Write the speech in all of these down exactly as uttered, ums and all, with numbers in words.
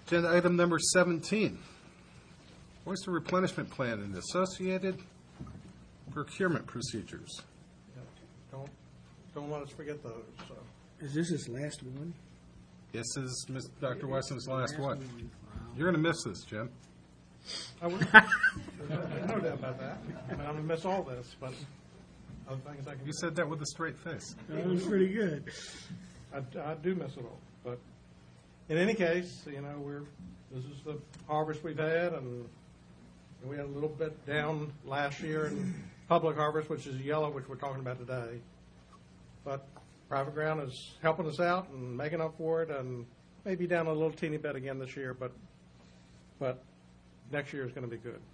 Agenda item number seventeen, oyster replenishment plan and associated procurement procedures. Don't, don't let us forget those, so. Is this his last one? This is Miz Doctor Wesson's last Last one. one. Wow. You're going to miss this, Jim. I would, no doubt about that. I mean, I'm gonna miss all this, but other things I can. You said that with a straight face. That was pretty good. I, I do miss it all, but in any case, you know, we're, this is the harvest we've had, and we had a little bit down last year in public harvest, which is yellow, which we're talking about today. But private ground is helping us out and making up for it, and maybe down a little teeny bit again this year, but, but next year is going to be good.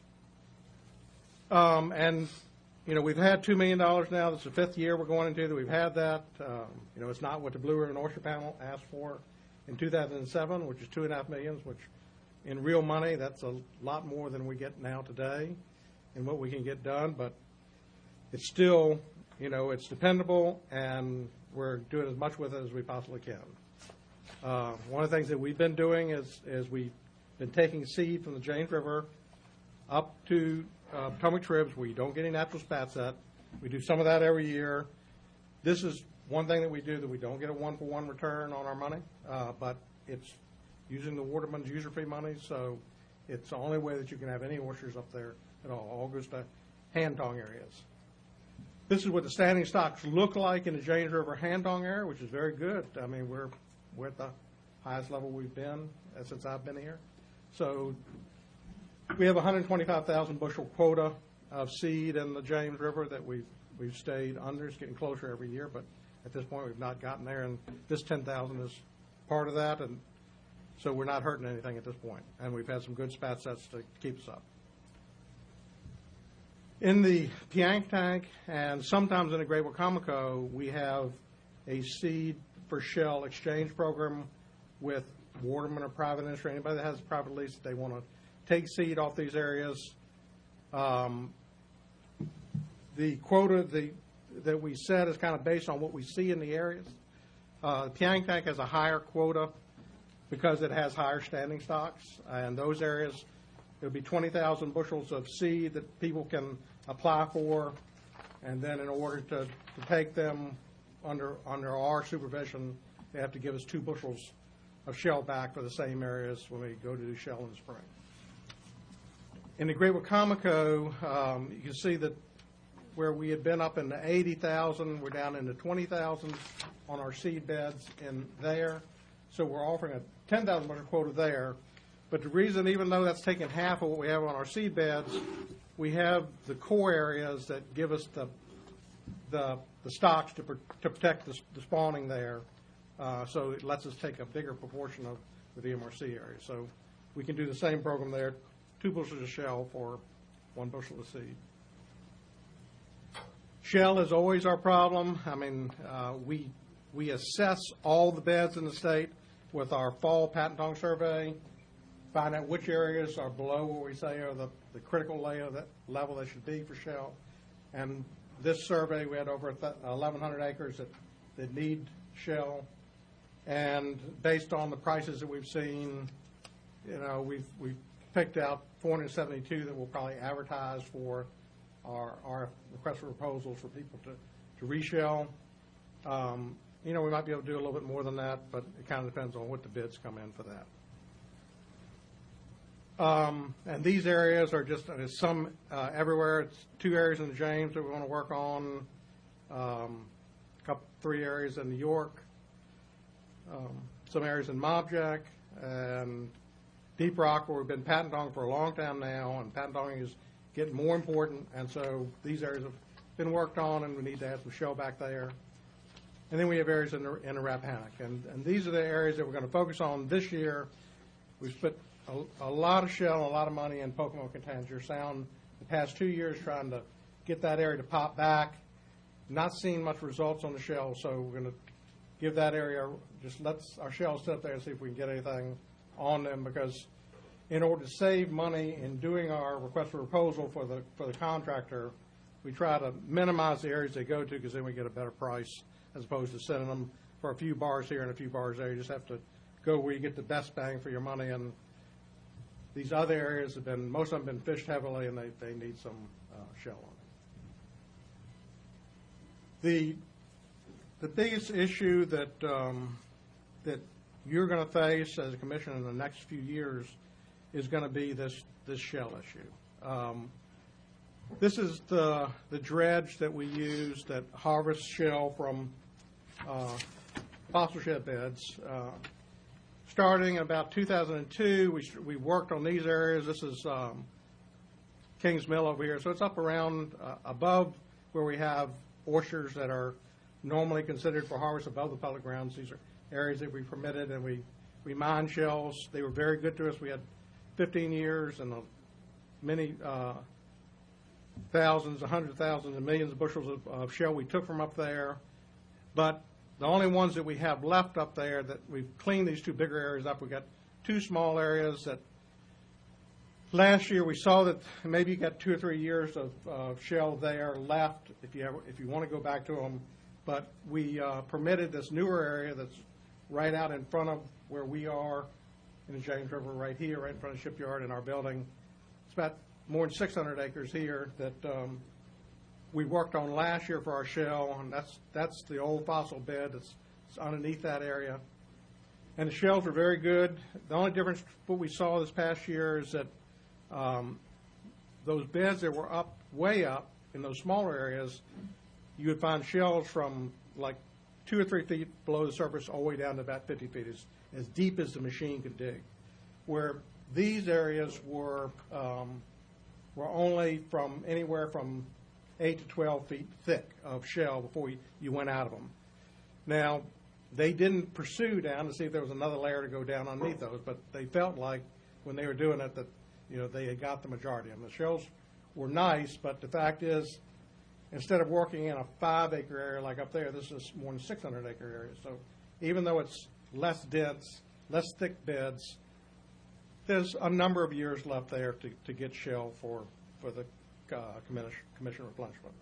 Um, and, you know, we've had two million dollars now. This is the fifth year we're going into that we've had that. Um, you know, it's not what the Blue Ribbon Oyster Panel asked for in two thousand seven, which is two and a half millions, which in real money, that's a lot more than we get now today and what we can get done. But it's still, you know, it's dependable, and we're doing as much with it as we possibly can. Uh, one of the things that we've been doing is, is we've been taking seed from the James River up to uh, Potomac Tribs, where you don't get any natural spats at. We do some of that every year. This is one thing that we do that we don't get a one-for-one return on our money, uh, but it's using the Waterman's user-fee money, so it's the only way that you can have any oysters up there at all. All goes to hand-tong areas. This is what the standing stocks look like in the James River hand-tong area, which is very good. I mean, we're we're at the highest level we've been uh, since I've been here. So we have a one hundred twenty-five thousand bushel quota of seed in the James River that we've we've stayed under. It's getting closer every year, but at this point we've not gotten there, and this ten thousand is part of that, and so we're not hurting anything at this point. And we've had some good spat sets to keep us up. In the Piank Tank and sometimes in the Great Wacomico, we have a seed for shell exchange program with Waterman or private industry. Anybody that has a private lease, they want to take seed off these areas. Um, the quota the, that we set is kind of based on what we see in the areas. Uh, the Piank Tank has a higher quota because it has higher standing stocks, and those areas, it would be twenty thousand bushels of seed that people can apply for, and then in order to, to take them under under our supervision, they have to give us two bushels of shell back for the same areas when we go to do shell in the spring. In the Great Wacomico, um, you can see that where we had been up in the eighty thousand, we're down into twenty thousand on our seed beds in there. So we're offering a ten thousand bushel quota there. But the reason, even though that's taking half of what we have on our seed beds, we have the core areas that give us the the, the stocks to, pr- to protect the, the spawning there. Uh, so it lets us take a bigger proportion of the M R C area. So we can do the same program there, two bushels of shell for one bushel of seed. Shell is always our problem. I mean, uh, we we assess all the beds in the state with our fall patent tong survey, find out which areas are below what we say are the, the critical layer that level they should be for shell. And this survey, we had over eleven hundred acres that, that need shell. And based on the prices that we've seen, you know, we've we've picked out four hundred seventy-two that we'll probably advertise for our, our request for proposals for people to, to reshell. Um, you know, we might be able to do a little bit more than that, but it kind of depends on what the bids come in for that. Um, and these areas are just, there's some uh, everywhere. It's two areas in the James that we want to work on, um, a couple, three areas in New York, um, some areas in Mobjack, and Deep Rock, where we've been patent tong for a long time now, and patent tong is getting more important, and so these areas have been worked on, and we need to add some shell back there. And then we have areas in the, in the Rappahannock, and, and these are the areas that we're going to focus on this year. We've put a, a lot of shell and a lot of money in Pocomo Contanger Sound the past two years trying to get that area to pop back. Not seeing much results on the shell, so we're going to give that area, just let our shells sit there and see if we can get anything on them, because in order to save money in doing our request for proposal for the for the contractor, we try to minimize the areas they go to, because then we get a better price as opposed to sending them for a few bars here and a few bars there. You just have to go where you get the best bang for your money. And these other areas have been, most of them have been fished heavily, and they, they need some uh, shell on it. The the biggest issue that um, that you're going to face as a commission in the next few years is going to be this this shell issue. Um, this is the the dredge that we use that harvests shell from uh, fossil shed beds. Uh, starting about two thousand two, we we worked on these areas. This is um, Kings Mill over here, so it's up around uh, above where we have oysters that are normally considered for harvest above the public grounds. These are areas that we permitted, and we, we mined shells. They were very good to us. We had fifteen years and a, many uh, thousands, hundreds of thousands, and millions of bushels of, of shell we took from up there. But the only ones that we have left up there that we've cleaned these two bigger areas up. We've got two small areas that last year we saw that maybe you got two or three years of uh, shell there left if you ever, if you want to go back to them. But we uh, permitted this newer area that's right out in front of where we are in the James River, right here, right in front of the shipyard in our building. It's about more than six hundred acres here that um, we worked on last year for our shell, and that's that's the old fossil bed that's, that's underneath that area. And the shells are very good. The only difference what we saw this past year is that um, those beds that were up, way up in those smaller areas, you would find shells from like two or three feet below the surface all the way down to about fifty feet, as, as deep as the machine could dig. Where these areas were um, were only from anywhere from eight to twelve feet thick of shell before you, you went out of them. Now, they didn't pursue down to see if there was another layer to go down underneath those, but they felt like when they were doing it that, you know, they had got the majority of them. The shells were nice, but the fact is, instead of working in a five-acre area like up there, this is more than six hundred acre area. So even though it's less dense, less thick beds, there's a number of years left there to, to get shell for, for the uh, commission, commission replenishment.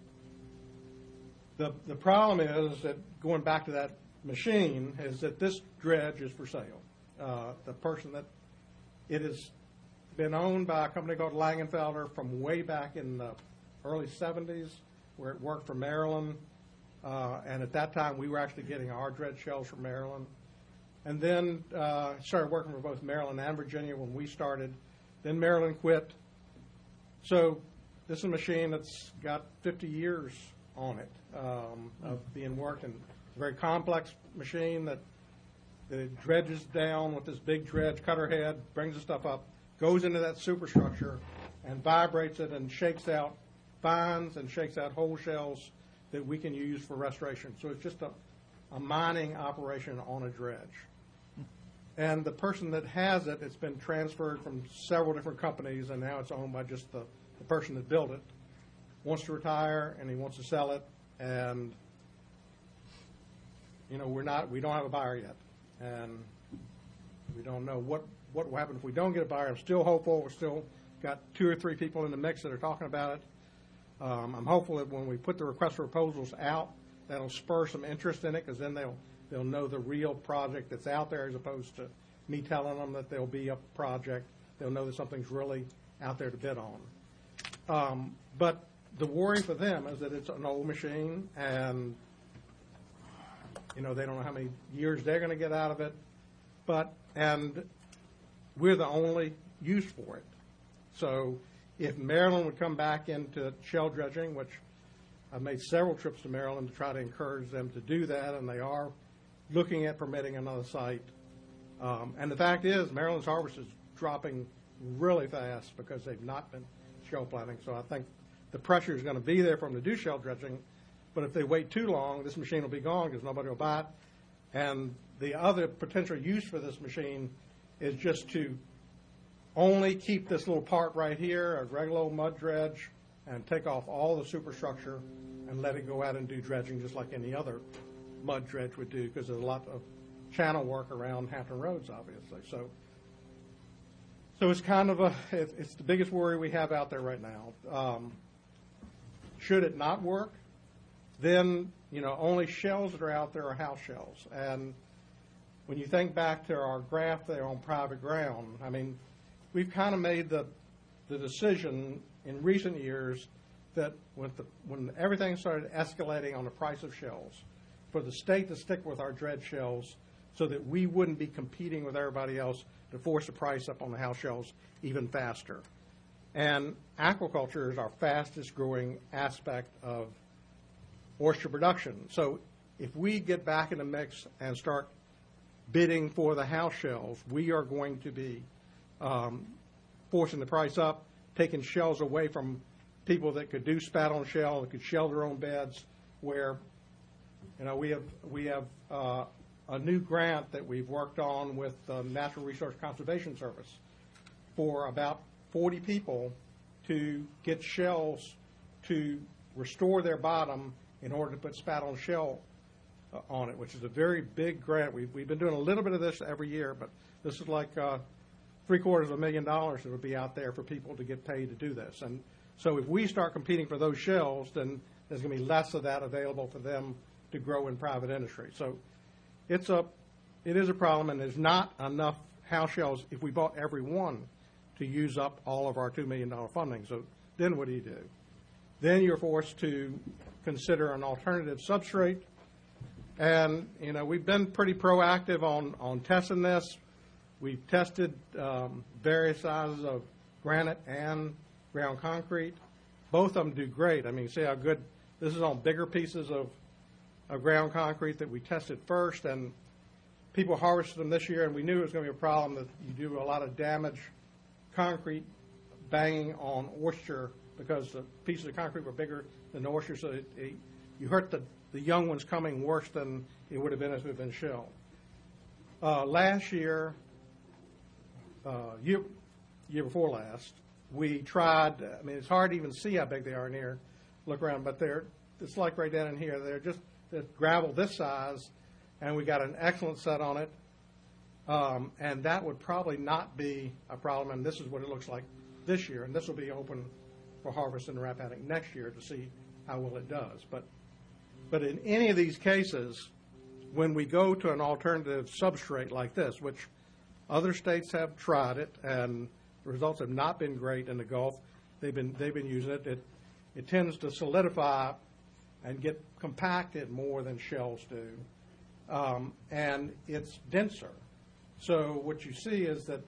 The, the problem is that, going back to that machine, is that this dredge is for sale. Uh, the person that, it has been owned by a company called Langenfelder from way back in the early seventies, where it worked for Maryland. Uh, and at that time, we were actually getting our dredge shells from Maryland. And then uh, started working for both Maryland and Virginia when we started. Then Maryland quit. So this is a machine that's got fifty years on it um, of being worked. And it's a very complex machine that, that it dredges down with this big dredge, cutter head, brings the stuff up, goes into that superstructure, and vibrates it and shakes out fines and shakes out whole shells that we can use for restoration. So it's just a, a mining operation on a dredge. And the person that has it, it's been transferred from several different companies, and now it's owned by just the, the person that built it. Wants to retire, and he wants to sell it, and you know we're not, we don't have a buyer yet, and we don't know what what will happen if we don't get a buyer. I'm still hopeful. We're still got two or three people in the mix that are talking about it. Um, I'm hopeful that when we put the request for proposals out, that'll spur some interest in it, because then they'll they'll know the real project that's out there, as opposed to me telling them that there'll be a project. They'll know that something's really out there to bid on. Um, but the worry for them is that it's an old machine, and you know they don't know how many years they're going to get out of it. But and we're the only use for it. So if Maryland would come back into shell dredging, which I've made several trips to Maryland to try to encourage them to do that, and they are looking at permitting another site. Um, and the fact is, Maryland's harvest is dropping really fast because they've not been shell planting. So I think the pressure is going to be there for them to do shell dredging. But if they wait too long, this machine will be gone because nobody will buy it. And the other potential use for this machine is just to only keep this little part right here, a regular old mud dredge, and take off all the superstructure and let it go out and do dredging just like any other mud dredge would do, because there's a lot of channel work around Hampton Roads, obviously. So so it's kind of a, it, it's the biggest worry we have out there right now. Um, should it not work, then, you know, only shells that are out there are house shells. And when you think back to our graph there on private ground, I mean, we've kind of made the, the decision in recent years that with the, when everything started escalating on the price of shells, for the state to stick with our dredge shells so that we wouldn't be competing with everybody else to force the price up on the house shells even faster. And aquaculture is our fastest growing aspect of oyster production. So if we get back in the mix and start bidding for the house shells, we are going to be um, forcing the price up, taking shells away from people that could do spat on shell, that could shell their own beds, where, you know, we have, we have uh, a new grant that we've worked on with the Natural Resource Conservation Service for about forty people to get shells to restore their bottom in order to put spat on shell uh, on it, which is a very big grant. We've, we've been doing a little bit of this every year, but this is like uh, three quarters of a million dollars that would be out there for people to get paid to do this. And so if we start competing for those shells, then there's going to be less of that available for them to grow in private industry. So it's a, it is a problem, and there's not enough house shells if we bought every one to use up all of our two million dollars funding. So then what do you do? Then you're forced to consider an alternative substrate. And, you know, we've been pretty proactive on, on testing this. We've tested um, various sizes of granite and ground concrete. Both of them do great. I mean, see how good, this is on bigger pieces of, of ground concrete that we tested first, and people harvested them this year, and we knew it was going to be a problem that you do a lot of damage concrete banging on oyster because the pieces of concrete were bigger than the oyster, so it, it, you hurt the, the young ones coming worse than it would have been if it had been shell. Uh, last year, uh, year, year before last, we tried, I mean, it's hard to even see how big they are in here, look around, but they're, it's like right down in here. They're just they're gravel this size, and we got an excellent set on it. Um, and that would probably not be a problem, and this is what it looks like this year, and this will be open for harvest in the Rappahannock next year to see how well it does. But, but in any of these cases, when we go to an alternative substrate like this, which other states have tried it, and the results have not been great in the Gulf, they've been, they've been using it, it, it tends to solidify and get compacted more than shells do, um, and it's denser. So what you see is that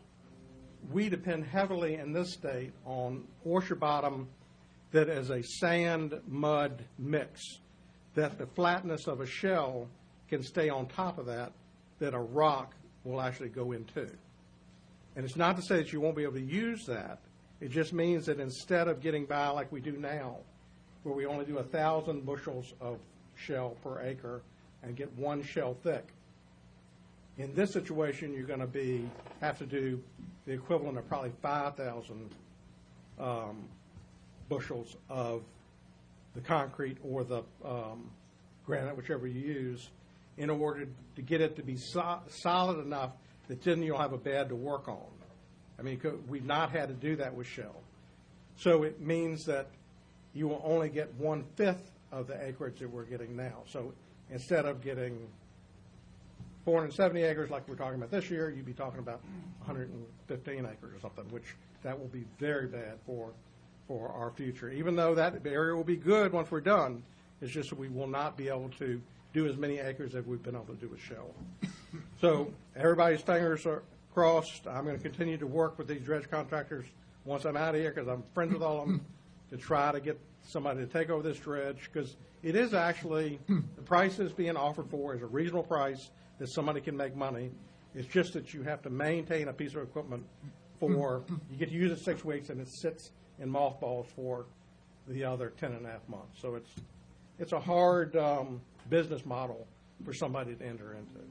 we depend heavily in this state on oyster bottom that is a sand-mud mix, that the flatness of a shell can stay on top of that, that a rock will actually go into. And it's not to say that you won't be able to use that. It just means that instead of getting by like we do now, where we only do a thousand bushels of shell per acre and get one shell thick, in this situation, you're going to be have to do the equivalent of probably five thousand um, bushels of the concrete or the um, granite, whichever you use, in order to get it to be so- solid enough that then you'll have a bed to work on. I mean, we've not had to do that with shell. So it means that you will only get one-fifth of the acreage that we're getting now. So instead of getting four hundred seventy acres like we're talking about this year, you'd be talking about one hundred fifteen acres or something, which that will be very bad for for our future. Even though that area will be good once we're done, it's just that we will not be able to do as many acres as we've been able to do with shell. So everybody's fingers are crossed. I'm going to continue to work with these dredge contractors once I'm out of here, because I'm friends with all of them, to try to get somebody to take over this dredge, because it is actually, the price that's being offered for is a reasonable price that somebody can make money. It's just that you have to maintain a piece of equipment for, you get to use it six weeks and it sits in mothballs for the other ten and a half months. So it's, it's a hard um, business model for somebody to enter into.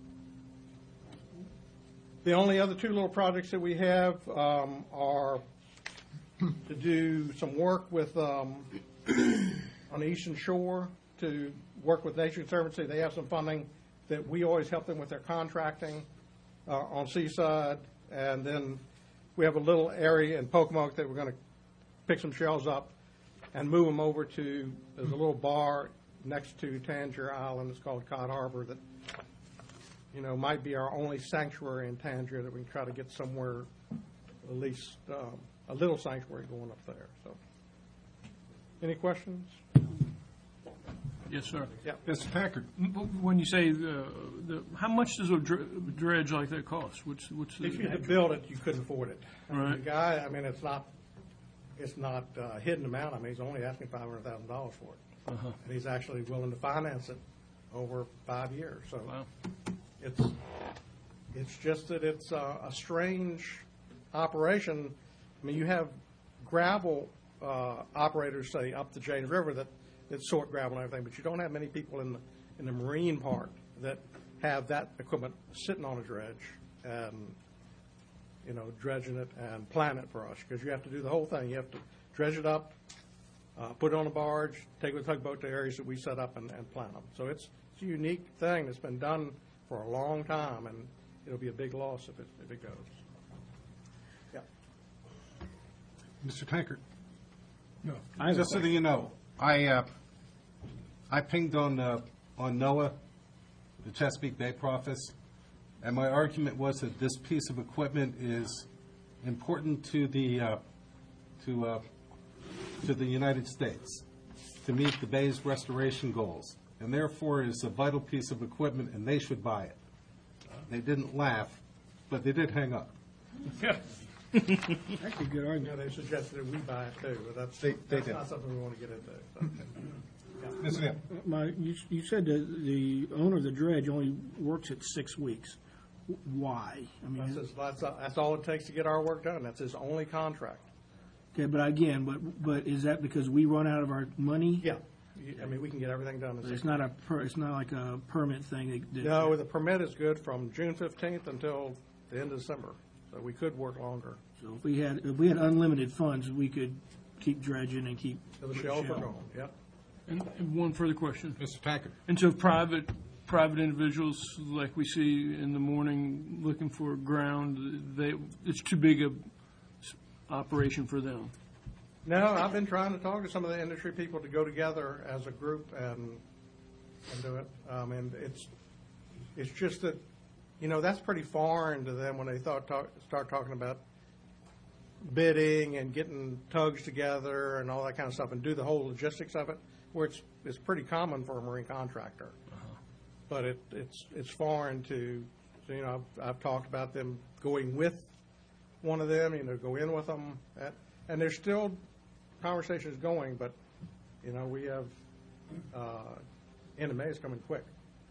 The only other two little projects that we have um, are to do some work with, um, on the Eastern Shore, to work with Nature Conservancy. They have some funding that we always help them with their contracting uh, on Seaside. And then we have a little area in Pocomoke that we're going to pick some shells up and move them over to, there's a little bar next to Tangier Island. It's called Cod Harbor, that you know, might be our only sanctuary in Tangier that we can try to get somewhere, at least um, a little sanctuary going up there. So, any questions? Yes, sir. Yeah. Mister Packard? When you say the, the, how much does a dr- dredge like that cost? What's, what's the? If you had to build it, you couldn't afford it. I mean, Right. The guy, I mean, it's not, it's not a hidden amount. I mean, he's only asking five hundred thousand dollars for it. Uh-huh. And he's actually willing to finance it over five years. So Wow. it's, it's just that it's a, a strange operation. I mean, you have gravel uh, operators, say, up the James River that, that sort gravel and everything, but you don't have many people in the, in the marine part that have that equipment sitting on a dredge and, you know, dredging it and plan it for us, because you have to do the whole thing. You have to dredge it up, uh, put it on a barge, take it with a tugboat to areas that we set up and, and plan them. So it's, it's a unique thing that's been done for a long time, and it'll be a big loss if it, if it goes. Yeah. Mister Tankard? No. I have a Just so that you know, I, uh, I pinged on, uh, on NOAA, the Chesapeake Bay Proffice, and my argument was that this piece of equipment is important to the, uh, to, uh, to the United States to meet the bay's restoration goals, and therefore is a vital piece of equipment, and they should buy it. They didn't laugh, but they did hang up. That's a good You know, argument. they suggested that we buy it too, but that's, They- they that's did. not something we want to get into. So. Mister Neal? My, you, you said that the owner of the dredge only works at six weeks. Why? I That's, mean, his, that's, that's all it takes to get our work done. That's his only contract. okay, but again, but, but is that because we run out of our money? Yeah. You- I mean, we can get everything done in six It's not a, per- it's not like a permit thing that- that. No, the permit is good from June fifteenth until the end of December, so we could work longer. So if we had, if we had unlimited funds, we could keep dredging and keep. So the shells are going, yep. And, and one further question. Mister Tankard? And so private, private individuals, like we see in the morning looking for ground, they, it's too big a s- operation for them. No, I've been trying to talk to some of the industry people to go together as a group and, and do it. Um, and it's, it's just that, you know, that's pretty foreign to them when they thought, talk, start talking about bidding and getting tugs together and all that kind of stuff and do the whole logistics of it, where it's, it's pretty common for a marine contractor. But it, it's, it's foreign to, so, you know, I've, I've talked about them going with one of them, you know, go in with them. At, and there's still conversations going, but, you know, we have, uh, end of May is coming quick.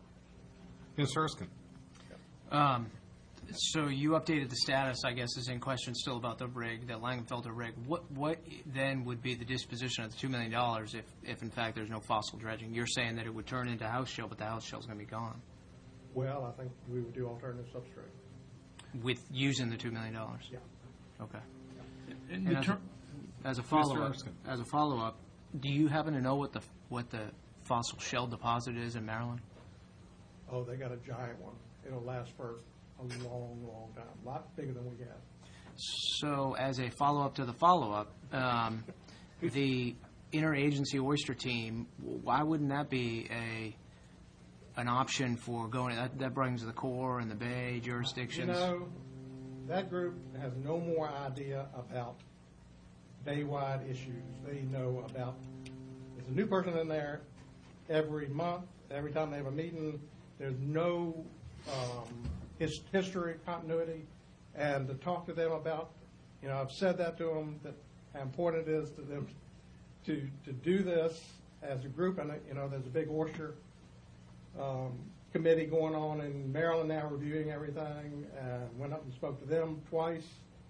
Miz Erskine? Um, So you updated the status, I guess, is in question still about the rig, the Langenfelder rig. What what then would be the disposition of the two million dollars if, if in fact there's no fossil dredging? You're saying that it would turn into house shell, but the house shell's going to be gone Well, I think we would do alternative substrate. with using the two million dollars? Yeah. Okay. And And the as ter- a, as a follow-up, Erskine. as a follow-up, do you happen to know what the what the fossil shell deposit is in Maryland? Oh, they got a giant one. It'll last for a long, long time, a lot bigger than we have. So, as a follow-up to the follow-up, um, the interagency oyster team, why wouldn't that be a an option for going? That, that brings the Corps and the Bay You jurisdictions. know, that group has no more idea about Bay-wide issues. They know about, there's a new person in there every month, every time they have a meeting. There's no um, his, history, continuity, and to talk to them about, you know, I've said that to them, that how important it is to them to, to do this as a group. And, you know, there's a big oyster um, committee going on in Maryland now reviewing everything. Uh, went up and spoke to them twice,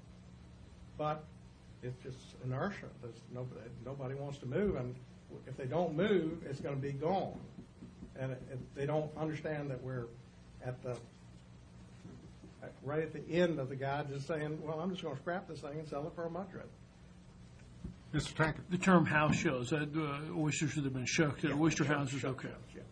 but it's just inertia. There's nobody, nobody wants to move, and if they don't move, it's going to be gone. And it, it, they don't understand that we're at the at- right at the end of the guide, just saying, "Well, I'm just going to scrap this thing and sell it for a mud dredge." Mister Tankard? the term house shells, that uh, oysters that have been shucked, at oyster houses, Shut okay. downs, yeah.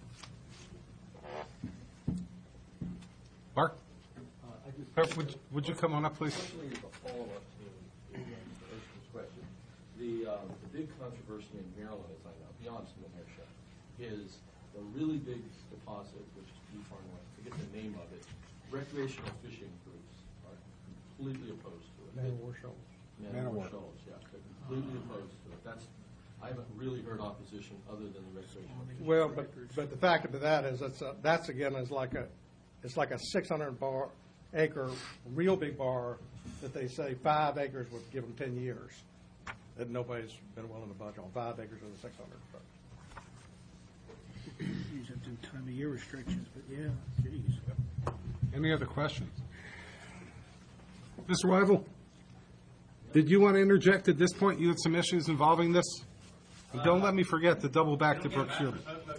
Mark? Uh, Would, would you come on up, please? Especially as a follow-up to Erskine's question, the, um, the big controversy in Maryland, as I know, beyond some inertia, is the really big deposit, which is Blue Pond Lake, I forget the name of it, recreational fishing groups are completely opposed to it. Man of War Shoals. Man Man of of War War. Shoals, yeah, they're completely opposed to it. That's, I haven't really heard opposition other than the recreational fishing. Well, but, but the fact of that is, that's, a- that's again, is like a, it's like a six hundred bar, acre, real big bar that they say five acres would give them ten years. That nobody's been willing to budge on, five acres of the six hundred. These have some time of year restrictions, but yeah, geez. Any other questions? Mister Weigel, did you want to interject at this point? You had some issues involving this? And don't let me forget to double back to Brooks Field.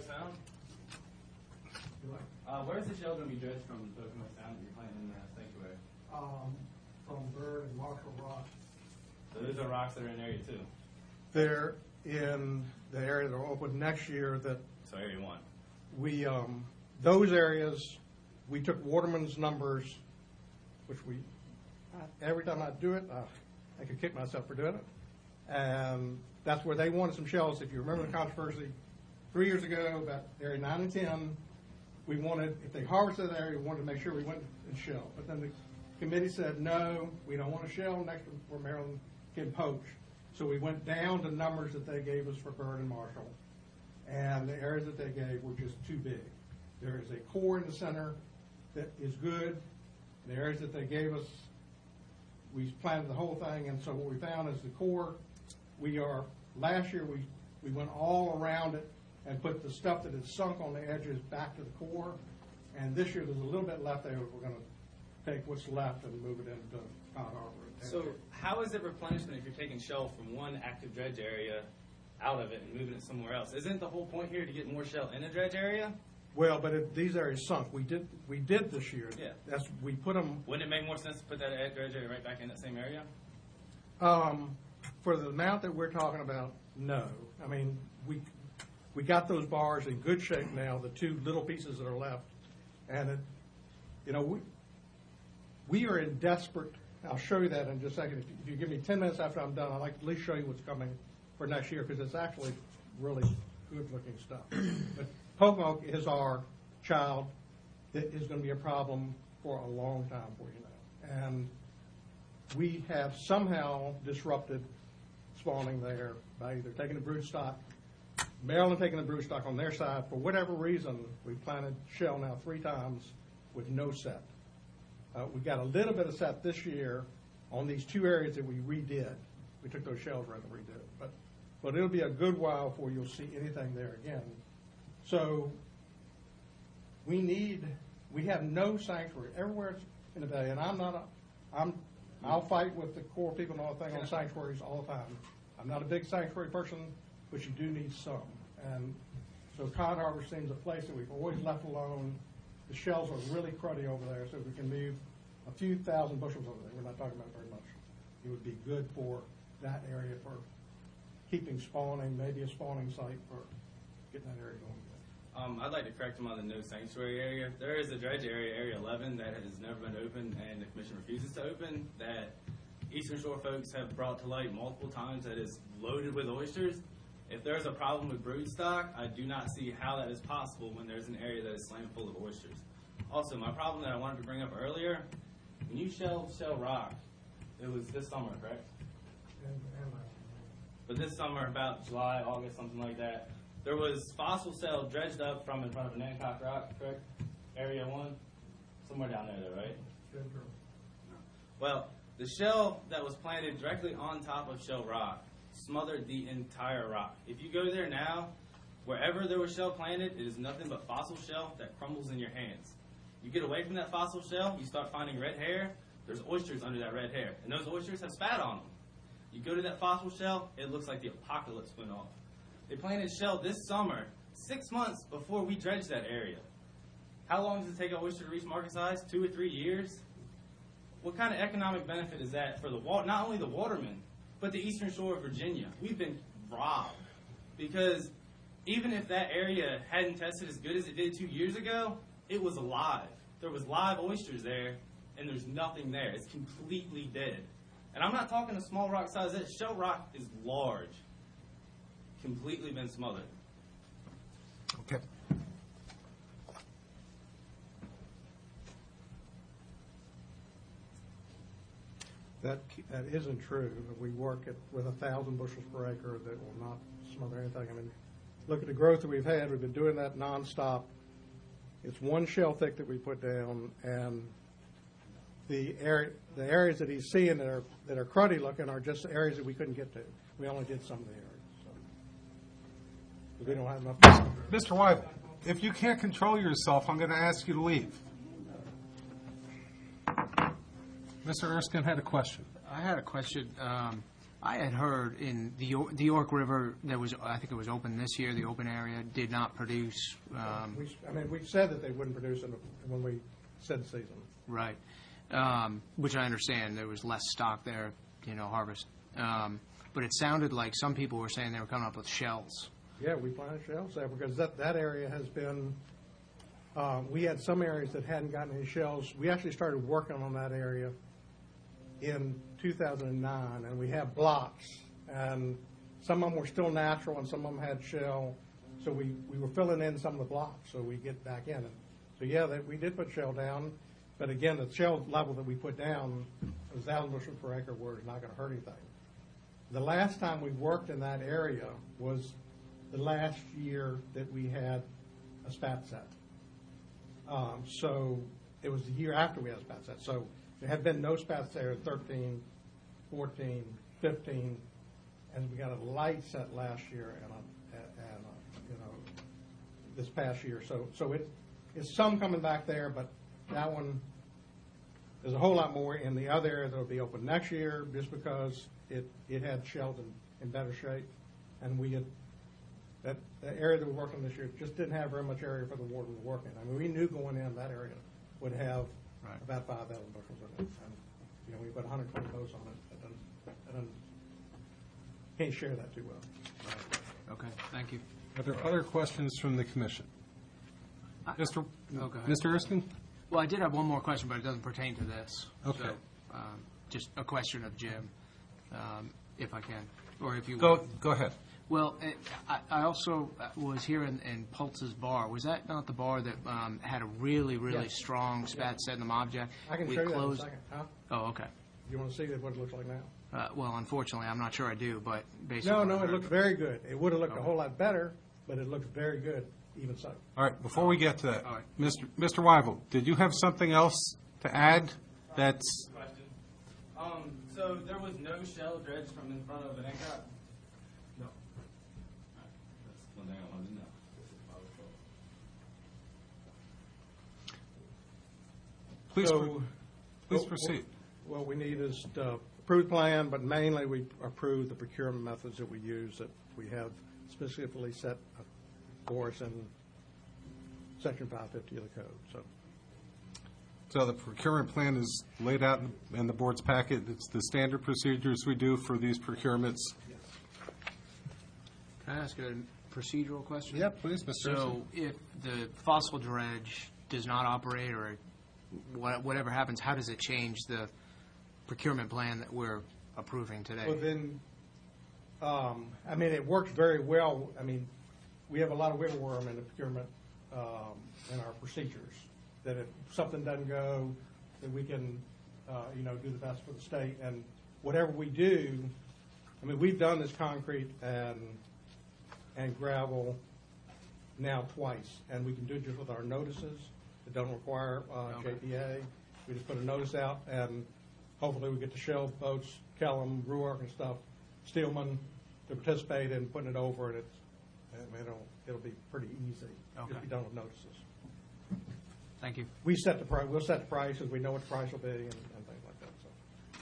Uh, where's the shell going to be dredged from Pocono Sound that you're planning in the sanctuary? Um, from Bird and Marshall Rock. So those are rocks that are in area two. They're in the area that will open next year that So area one. we, um, those areas, we took Waterman's numbers, which we, every time I do it, uh, I could kick myself for doing it. And that's where they wanted some shells. If you remember the controversy three years ago about area nine and ten, we wanted, if they harvested that area, we wanted to make sure we went and shell. But then the committee said, no, we don't want to shell next to where Maryland can poach. So we went down to numbers that they gave us for Bird and Marshall. And the areas that they gave were just too big. There is a core in the center that is good. The areas that they gave us, we planted the whole thing, and so what we found is the core, we are, last year we, we went all around it and put the stuff that is sunk on the edges back to the core. And this year there's a little bit left there. We're going to take what's left and move it into Pond Harbor. So how is it replenishment if you're taking shell from one active dredge area out of it and moving it somewhere else? Isn't the whole point here to get more shell in a dredge area? Well, but it, these areas sunk. We did we did this year. Yeah. That's we put them. Wouldn't it make more sense to put that dredge area right back in that same area? Um, for the amount that we're talking about, no. I mean, we we got those bars in good shape now. The two little pieces that are left, and it, you know, we we are in desperate. I'll show you that in just a second. If you, if you give me ten minutes after I'm done, I'd like to at least show you what's coming for next year because it's actually really good-looking stuff. But Pocomoke is our child that is going to be a problem for a long time for you now, and we have somehow disrupted spawning there by either taking the brood stock, Maryland taking the brood stock on their side. For whatever reason, we planted shell now three times with no set. Uh, we got a little bit of set this year on these two areas that we redid. We took those shells right and redid it. But, but it'll be a good while before you'll see anything there again. So we need, we have no sanctuary everywhere in the bay. And I'm not, a, I'm, I'll fight with the Corps people and all the thing on sanctuaries all the time. I'm not a big sanctuary person, but you do need some. And so Cod Harbor seems a place that we've always left alone. The shells are really cruddy over there, so if we can move a few thousand bushels over there, we're not talking about very much. It would be good for that area for keeping spawning, maybe a spawning site for getting that area going. Um, I'd like to correct them on the no sanctuary area. There is a dredge area, Area eleven, that has never been opened, and the commission refuses to open, that Eastern Shore folks have brought to light multiple times that is loaded with oysters. If there's a problem with brood stock, I do not see how that is possible when there's an area that is slammed full of oysters. Also, my problem that I wanted to bring up earlier, when you shell shell rock, it was this summer, correct? But this summer, about July, August, something like that, there was fossil shell dredged up from in front of Nancock Rock, correct? Area one? Somewhere down there, though, right? Well, the shell that was planted directly on top of shell rock smothered the entire rock. If you go there now, wherever there was shell planted, it is nothing but fossil shell that crumbles in your hands. You get away from that fossil shell, you start finding red hair, there's oysters under that red hair, and those oysters have spat on them. You go to that fossil shell, it looks like the apocalypse went off. They planted shell this summer, six months before we dredged that area. How long does it take an oyster to reach market size? Two or three years? What kind of economic benefit is that for the wa- not only the watermen, but the Eastern Shore of Virginia? We've been robbed because even if that area hadn't tested as good as it did two years ago, it was alive. There was live oysters there, and there's nothing there. It's completely dead. And I'm not talking a small rock size. That shell rock is large, completely been smothered. Okay. That, that isn't true. We work at, with a thousand bushels per acre that will not smother anything. I mean, look at the growth that we've had. We've been doing that nonstop. It's one shell thick that we put down, and the area, the areas that he's seeing that are, that are cruddy looking are just areas that we couldn't get to. We only did some of the areas, so. 'Cause we don't have enough. Mister Wyville, if you can't control yourself, I'm going to ask you to leave. Mister Erskine had a question. I had a question. Um, I had heard in the Yo- the York River that was, I think it was open this year, the open area did not produce, um, We, I mean, we said that they wouldn't produce it when we said season. right, um, which I understand, there was less stock there, you know, harvest. Um, But it sounded like some people were saying they were coming up with shells. Yeah, we planted shells there because that, that area has been, uh, we had some areas that hadn't gotten any shells. We actually started working on that area in two thousand nine, and we have blocks, and some of them were still natural and some of them had shell. So we, we were filling in some of the blocks so we get back in. And so, yeah, that, we did put shell down, but again, the shell level that we put down was one thousand bushels per acre where it's not going to hurt anything. The last time we worked in that area was the last year that we had a spat set. Um, so it was the year after we had a spat set. So there had been no spats there in thirteen, fourteen, fifteen, and we got a light set last year and, a, and a, you know, this past year. So so it it's some coming back there, but that one, there's a whole lot more in the other area that will be open next year just because it, it had shells in, in better shape. And we had, that the area that we're working this year just didn't have very much area for the water to work in. I mean, we knew going in that area would have Right. about five thousand bushels in it. And, you know, we put one hundred twenty loads on it. That doesn't, that doesn't, can't share that too well. Okay, thank you. Are there other questions from the commission? Mister Oh, go ahead. Mister Erskine? Well, I did have one more question, but it doesn't pertain to this. Okay. So, um, just a question of Jim, um, if I can, or if you Go, would. go ahead. Well, eh, I, I also was here in, in Pulse's bar. Was that not the bar that um, had a really, really Yes. strong spat set in the object? I can We show you that in a closed- second. Huh? Oh, okay. You want to see what it looks like now? Uh, well, unfortunately, I'm not sure I do, but based No, on no, what I it heard- looks very good. It would have looked a Okay. whole lot better, but it looks very good, even so. All right, before we get to that, All right. Mister Mister Wyville, did you have something else to add that's, Question. Um, so there was no shell dredged from in front of an N-Crop? No. That's one thing I wanted to know. please, So- pro- please proceed. What we need is to approve the plan, but mainly we approve the procurement methods that we use that we have specifically set for us in section five fifty of the code, so. So the procurement plan is laid out in- in the board's packet. It's the standard procedures we do for these procurements. Can I ask a procedural question? Yeah, please, Mister So if the fossil dredge does not operate or wha- whatever happens, how does it change the procurement plan that we're approving today? Well, then, um, I mean, it works very well. I mean, we have a lot of wiggle room in the procurement, um, in our procedures, that if something doesn't go, that we can, uh, you know, do the best for the state. And whatever we do, I mean, we've done this concrete and, and gravel now twice, and we can do it just with our notices. It doesn't require, uh, J P A. We just put a notice out, and hopefully we get the Shell boats, Kellum, Ruark and stuff, Steelman to participate in putting it over, and it's, I mean, it'll, it'll be pretty easy. Okay. Just be done with notices. Thank you. We set the price, we'll set the prices, we know what the price will be and, and things like that, so.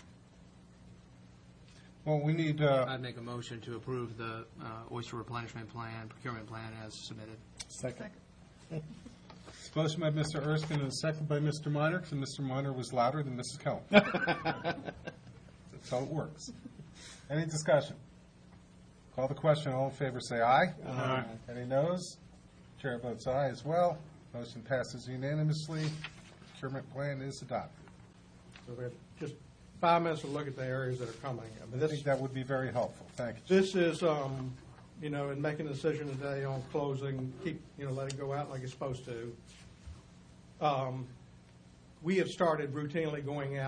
Well, we need, uh, I'd make a motion to approve the uh, oyster replenishment plan, procurement plan as submitted. second. It's motion by Mister Erskine and a second by Mister Minor, because Mister Minor was louder than Missus Kellum. That's how it works. Any discussion? Call the question. All in favor, say aye. Aye. Any noes? Chair votes aye as well. Motion passes unanimously. Procurement plan is adopted. So we have just five minutes to look at the areas that are coming. I mean, I this, think that would be very helpful. Thank you. this is, um, you know, in making a decision today on closing, keep, you know, let it go out like it's supposed to. Um, we have started routinely going out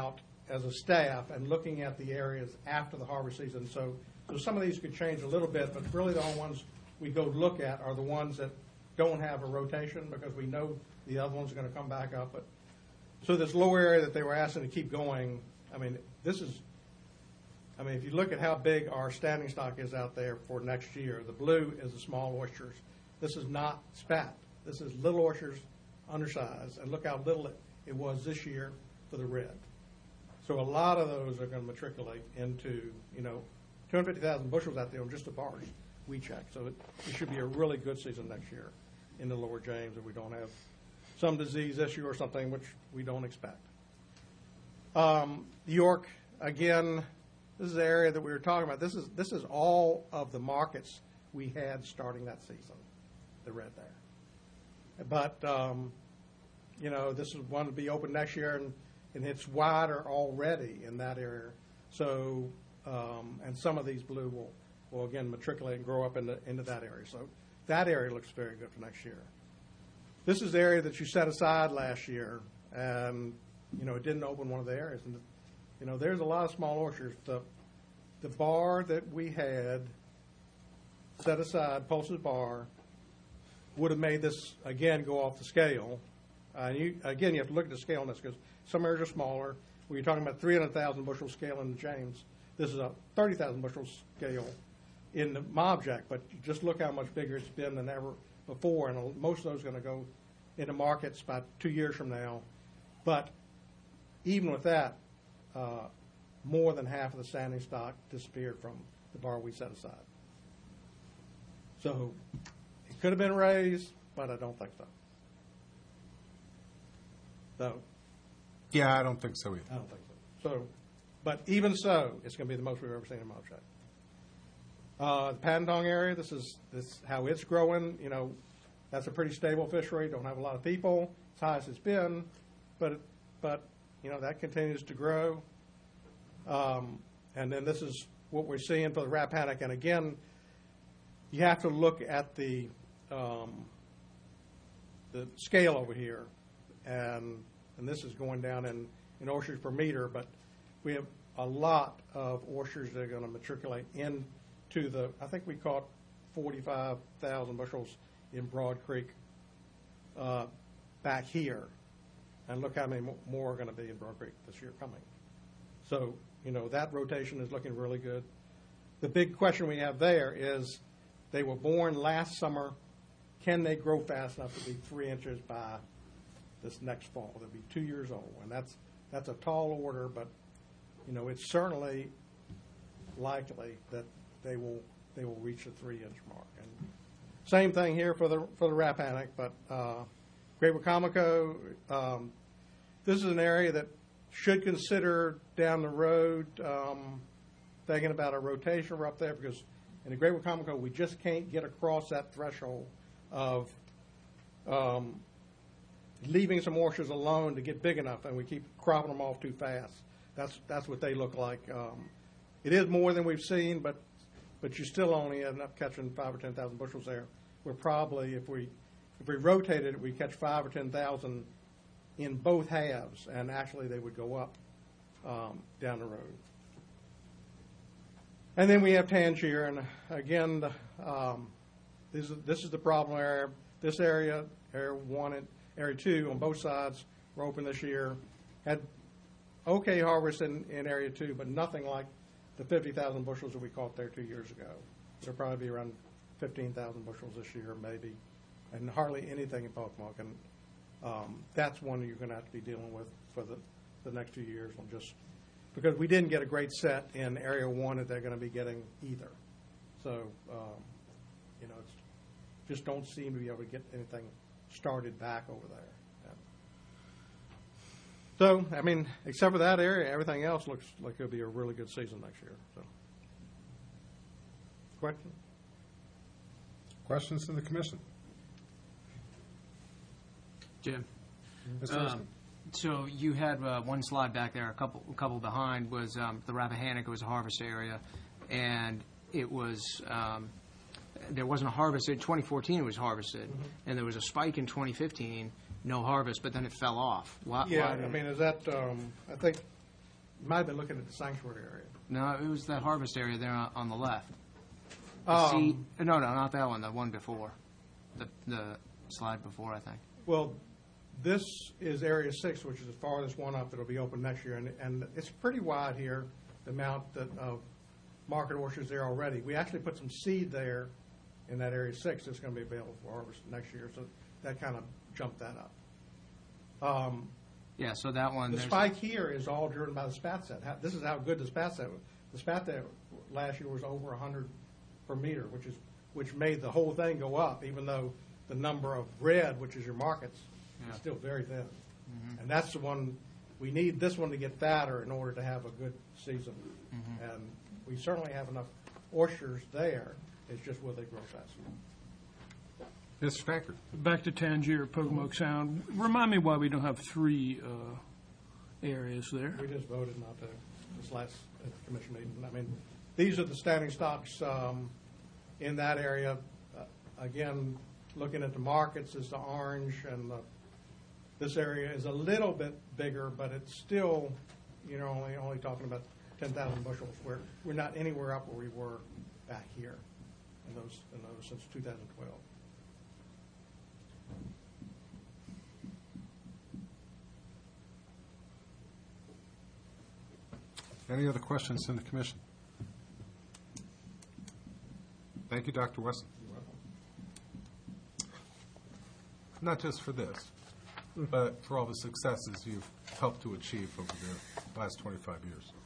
as a staff and looking at the areas after the harvest season. So, so some of these could change a little bit, but really the only ones we go look at are the ones that don't have a rotation because we know the other ones are going to come back up. But so this low area that they were asking to keep going, I mean, this is, I mean, if you look at how big our standing stock is out there for next year, the blue is the small oysters. This is not spat. This is little oysters, undersized, and look how little it, it was this year for the red. So a lot of those are going to matriculate into, you know, two hundred fifty thousand bushels out there on just the bars we checked. So it, it should be a really good season next year in the lower James if we don't have some disease issue or something, which we don't expect. Um, York, again, this is the area that we were talking about. This is this is all of the markets we had starting that season, the red there. But, um, you know, this is one to be open next year, and, and it's wider already in that area. So, um, and some of these blue will, will again matriculate and grow up into, into that area. So that area looks very good for next year. This is the area that you set aside last year, and, you know, it didn't open one of the areas. And, you know, there's a lot of small orchards. The, the bar that we had set aside, Pulse's bar, would have made this, again, go off the scale. Uh, you, again, you have to look at the scale on this because some areas are smaller. When you're talking about three hundred thousand bushel scale in the James, this is a thirty thousand bushel scale in the Mobjack, but just look how much bigger it's been than ever before, and most of those are going to go into markets about two years from now. But even with that, uh, more than half of the standing stock disappeared from the bar we set aside. So it could have been raised, but I don't think so. So Yeah, I don't think so either. I don't think so. So, but even so, it's going to be the most we've ever seen in Mobjack. Uh, the Patentong area, this is this how it's growing. You know, that's a pretty stable fishery. Don't have a lot of people. It's high as it's been, but but you know that continues to grow. Um, and then this is what we're seeing for the Rappahannock. And again, you have to look at the um, the scale over here, and and this is going down in in oysters per meter. But we have a lot of oysters that are going to matriculate in. To the, I think we caught forty-five thousand bushels in Broad Creek uh, back here, and look how many more are going to be in Broad Creek this year coming. So, you know, that rotation is looking really good. The big question we have there is they were born last summer. Can they grow fast enough to be three inches by this next fall? They'll be two years old, and that's that's a tall order, but, you know, it's certainly likely that they will they will reach the three inch mark. And same thing here for the for the Rappahannock, but uh, Great Wicomico, um, this is an area that should consider down the road um, thinking about a rotation up there, because in the Great Wicomico we just can't get across that threshold of um, leaving some oysters alone to get big enough, and we keep cropping them off too fast. That's that's what they look like. Um, it is more than we've seen, but but you still only end up catching five or ten thousand bushels there. We're probably, if we if we rotated it, we catch five or ten thousand in both halves, and actually they would go up um, down the road. And then we have Tangier, and again, the, um, this is this is the problem area. This area, area one and area two, on both sides, were open this year. Had okay harvest in, in area two, but nothing like the fifty thousand bushels that we caught there two years ago. There'll probably be around fifteen thousand bushels this year, maybe, and hardly anything in Pocomoke. And um, that's one you're going to have to be dealing with for the, the next two years, on just because we didn't get a great set in area one that they're going to be getting either. So, um, you know, it's just don't seem to be able to get anything started back over there. So, I mean, except for that area, everything else looks like it'll be a really good season next year. So, question? Questions to the commission? Jim. Mister Um, Erskine? So you had uh, one slide back there, a couple, a couple behind was um, the Rappahannock. It was a harvest area, and it was um, there wasn't a harvest in twenty fourteen. It was harvested, mm-hmm. and there was a spike in twenty fifteen. No harvest, but then it fell off. Why, Yeah, why did I it- mean, is that, um, I think You might have been looking at the sanctuary area. No, it was that harvest area there on on the left. Um, See, no, no, not that one, the one before, the, the slide before, I think. Well, this is Area Six, which is the farthest one up that'll be open next year, and, and it's pretty wide here, the amount that, of market orchards there already. We actually put some seed there in that Area Six that's gonna be available for harvest next year, so that kind of jumped that up. Um, Yeah, so that one, The there's, spike here is all driven by the spat set. How- This is how good the spat set was. The spat set last year was over one hundred per meter, which is, which made the whole thing go up, even though the number of red, which is your markets, Yeah. is still very thin. And that's the one, we need this one to get fatter in order to have a good season. And we certainly have enough orchards there, it's just will they grow faster. Mister Franker? Back to Tangier, Pocomoke Sound. Remind me why we don't have three uh, areas there. We just voted not to, this last uh, commission meeting. I mean, these are the standing stocks um, in that area. Uh, Again, looking at the markets is the orange, and the, this area is a little bit bigger, but it's still, you know, only, only talking about ten thousand bushels. We're, we're not anywhere up where we were back here in those, in those since two thousand twelve. Any other questions in the commission? Thank you, Doctor Wesson. Not just for this, but for all the successes you've helped to achieve over the last twenty-five years.